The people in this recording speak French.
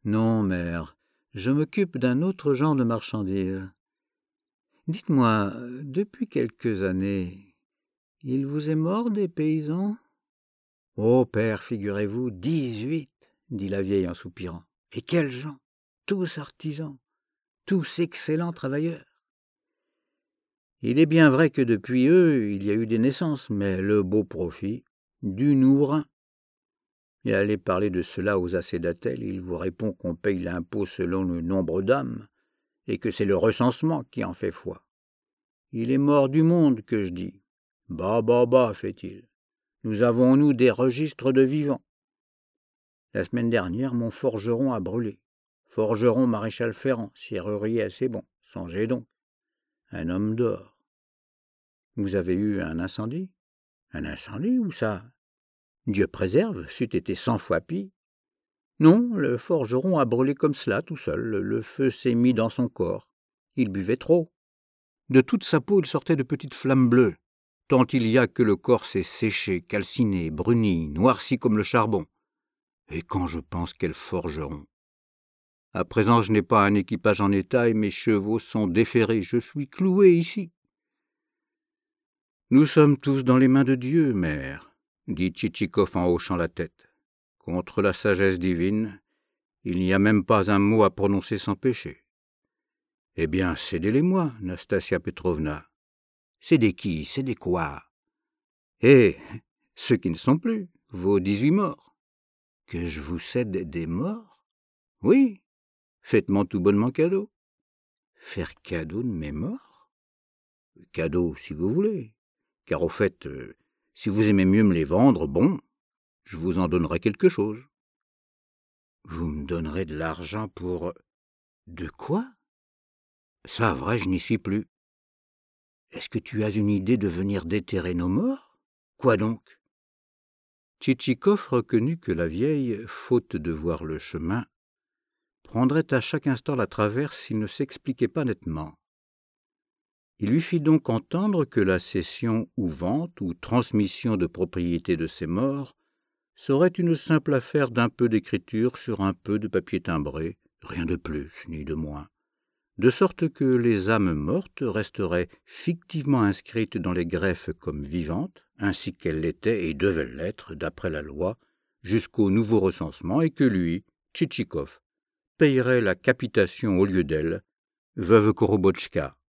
Non, mère, je m'occupe d'un autre genre de marchandises. Dites-moi, depuis quelques années, il vous est mort des paysans? Oh, père, figurez-vous, 18, dit la vieille en soupirant. Et quels gens! Tous artisans, tous excellents travailleurs. Il est bien vrai que depuis eux, il y a eu des naissances, mais le beau profit, du nourrin. Et allez parler de cela aux acédatels, il vous répond qu'on paye l'impôt selon le nombre d'âmes, et que c'est le recensement qui en fait foi. Il est mort du monde, que je dis. Bah, bah, bah, fait-il. Nous avons, nous, des registres de vivants. La semaine dernière, mon forgeron a brûlé. Forgeron maréchal Ferrand, serrurier assez bon, songez donc. Un homme d'or. Vous avez eu un incendie? Un incendie, où ça? Dieu préserve, c'eût été 100 fois pis. Non, le forgeron a brûlé comme cela, tout seul. Le feu s'est mis dans son corps. Il buvait trop. De toute sa peau, il sortait de petites flammes bleues, tant il y a que le corps s'est séché, calciné, bruni, noirci comme le charbon. Et quand je pense quel forgeron! À présent, je n'ai pas un équipage en état et mes chevaux sont déferrés. Je suis cloué ici. Nous sommes tous dans les mains de Dieu, mère, dit Tchitchikov en hochant la tête. Contre la sagesse divine, il n'y a même pas un mot à prononcer sans péché. Eh bien, cédez-les-moi, Nastasia Petrovna. Cédez qui? Cédez quoi? Eh, ceux qui ne sont plus, vos 18 morts. Que je vous cède des morts? Oui, faites-moi tout bonnement cadeau. Faire cadeau de mes morts? Cadeau, si vous voulez. Car au fait, si vous aimez mieux me les vendre, bon, je vous en donnerai quelque chose. Vous me donnerez de l'argent pour... De quoi? Ça, vrai, je n'y suis plus. Est-ce que tu as une idée de venir déterrer nos morts? Quoi donc? Tchitchikov reconnut que la vieille, faute de voir le chemin, prendrait à chaque instant la traverse s'il ne s'expliquait pas nettement. Il lui fit donc entendre que la cession ou vente ou transmission de propriété de ses morts serait une simple affaire d'un peu d'écriture sur un peu de papier timbré, rien de plus ni de moins, de sorte que les âmes mortes resteraient fictivement inscrites dans les greffes comme vivantes, ainsi qu'elles l'étaient et devaient l'être d'après la loi, jusqu'au nouveau recensement, et que lui, Tchitchikov, payerait la capitation au lieu d'elle, veuve Korobotchka.